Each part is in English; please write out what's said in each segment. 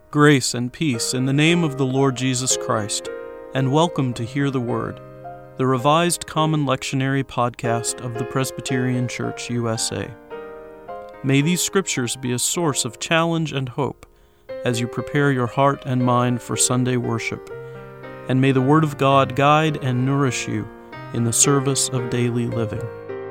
Grace and peace in the name of the Lord Jesus Christ, and welcome to Hear the Word, the revised Common Lectionary podcast of the Presbyterian Church, USA. May these scriptures be a source of challenge and hope as you prepare your heart and mind for Sunday worship, and may the Word of God guide and nourish you in the service of daily living.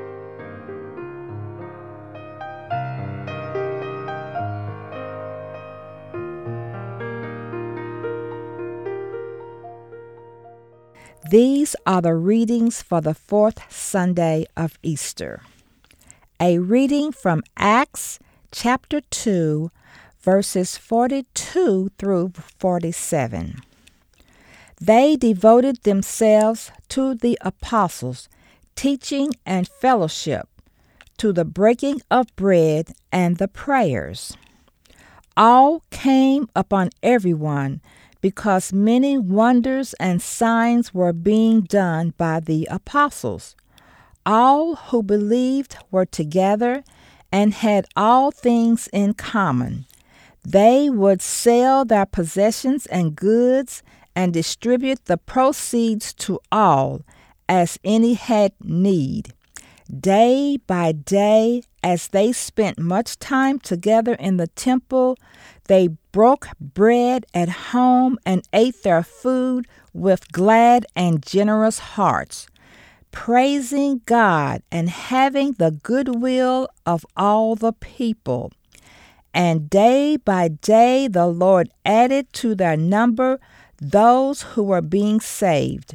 These are the readings for the fourth Sunday of Easter. A reading from Acts chapter 2, verses 42 through 47. They devoted themselves to the apostles' teaching and fellowship, to the breaking of bread and the prayers. All came upon everyone, because many wonders and signs were being done by the apostles. All who believed were together and had all things in common. They would sell their possessions and goods and distribute the proceeds to all, as any had need. Day by day, as they spent much time together in the temple, they broke bread at home and ate their food with glad and generous hearts, praising God and having the goodwill of all the people. And day by day the Lord added to their number those who were being saved.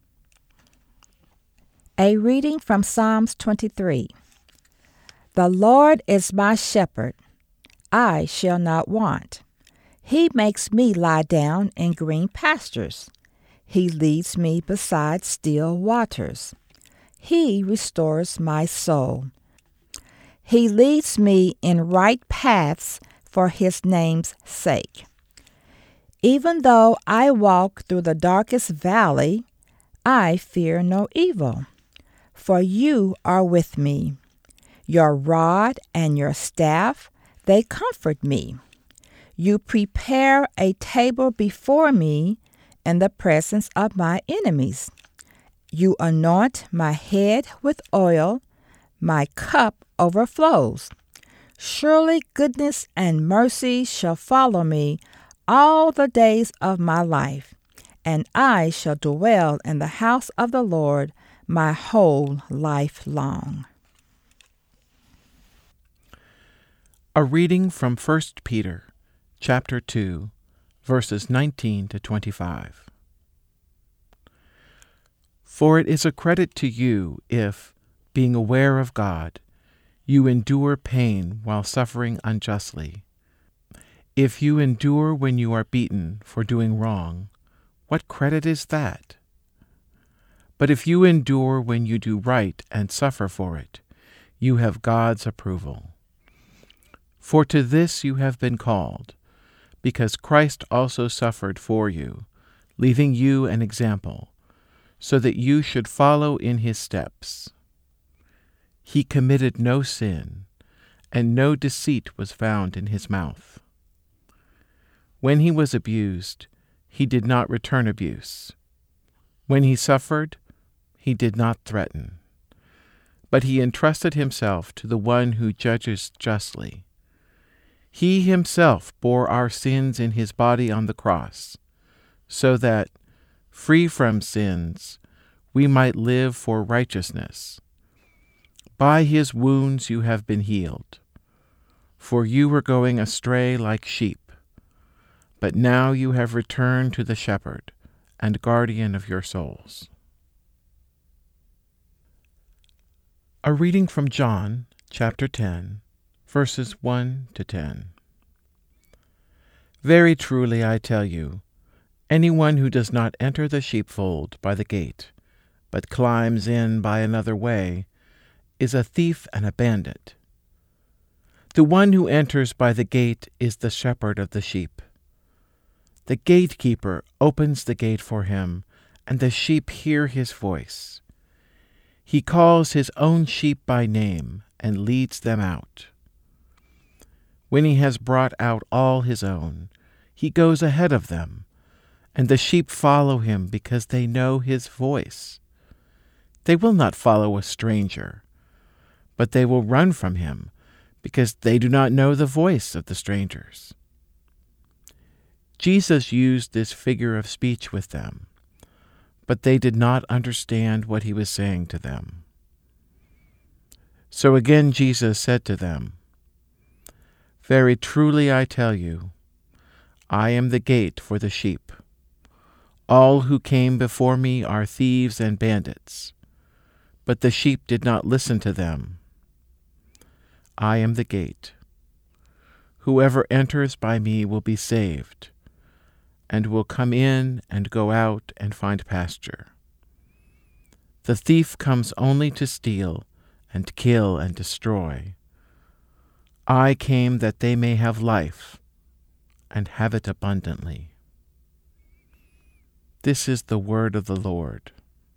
A reading from Psalms 23. The Lord is my shepherd, I shall not want. He makes me lie down in green pastures. He leads me beside still waters. He restores my soul. He leads me in right paths for his name's sake. Even though I walk through the darkest valley, I fear no evil, for you are with me. Your rod and your staff, they comfort me. You prepare a table before me in the presence of my enemies. You anoint my head with oil, my cup overflows. Surely goodness and mercy shall follow me all the days of my life, and I shall dwell in the house of the Lord my whole life long. A reading from 1 Peter chapter 2, verses 19 to 25. For it is a credit to you if, being aware of God, you endure pain while suffering unjustly. If you endure when you are beaten for doing wrong, what credit is that? But if you endure when you do right and suffer for it, you have God's approval. For to this you have been called, because Christ also suffered for you, leaving you an example, so that you should follow in his steps. He committed no sin, and no deceit was found in his mouth. When he was abused, he did not return abuse. When he suffered, he did not threaten, but he entrusted himself to the one who judges justly. He himself bore our sins in his body on the cross, so that, free from sins, we might live for righteousness. By his wounds you have been healed, for you were going astray like sheep, but now you have returned to the shepherd and guardian of your souls. A reading from John chapter 10, verses 1 to 10. Very truly I tell you, anyone who does not enter the sheepfold by the gate, but climbs in by another way, is a thief and a bandit. The one who enters by the gate is the shepherd of the sheep. The gatekeeper opens the gate for him, and the sheep hear his voice. He calls his own sheep by name and leads them out. When he has brought out all his own, He goes ahead of them, and the sheep follow him because they know his voice. They will not follow a stranger, but they will run from him because they do not know the voice of the strangers. Jesus used this figure of speech with them, but they did not understand what he was saying to them. So again Jesus said to them, "Very truly I tell you, I am the gate for the sheep. All who came before me are thieves and bandits, but the sheep did not listen to them. I am the gate. Whoever enters by me will be saved, and will come in and go out and find pasture. The thief comes only to steal and kill and destroy. I came that they may have life and have it abundantly." This is the word of the Lord.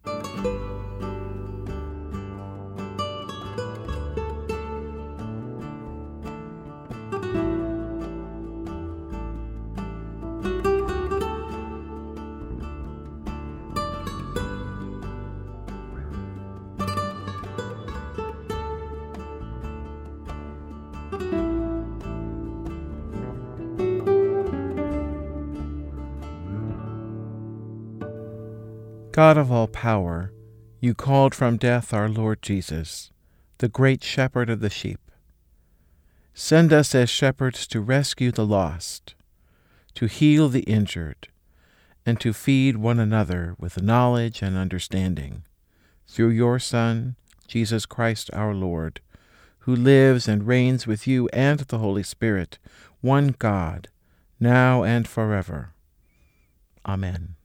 God of all power, you called from death our Lord Jesus, the great shepherd of the sheep. Send us as shepherds to rescue the lost, to heal the injured, and to feed one another with knowledge and understanding, through your Son, Jesus Christ our Lord, who lives and reigns with you and the Holy Spirit, one God, now and forever. Amen.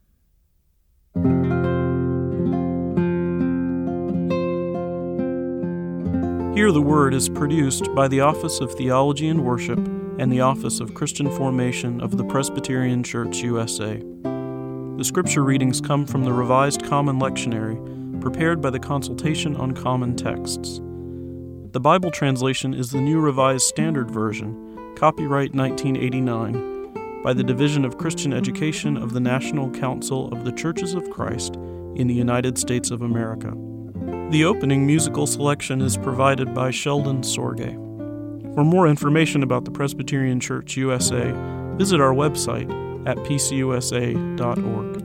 Hear the Word is produced by the Office of Theology and Worship and the Office of Christian Formation of the Presbyterian Church USA. The scripture readings come from the Revised Common Lectionary, prepared by the Consultation on Common Texts. The Bible translation is the New Revised Standard Version, copyright 1989, by the Division of Christian Education of the National Council of the Churches of Christ in the United States of America. The opening musical selection is provided by Sheldon Sorge. For more information about the Presbyterian Church USA, visit our website at pcusa.org.